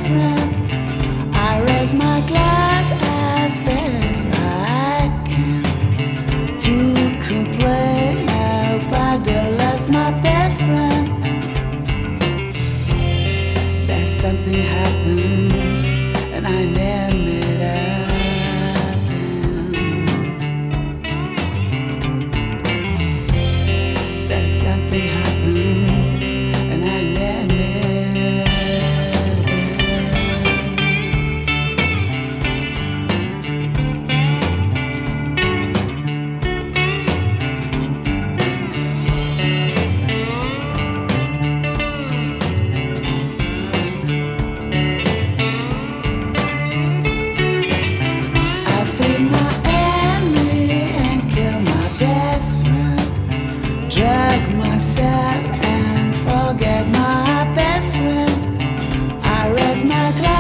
best friend. I raise my glass as best I can to complain about the loss my best friend. There's something happened and I named it happen. There's something happened and I named it drag myself and forget my best friend. I raise my glass.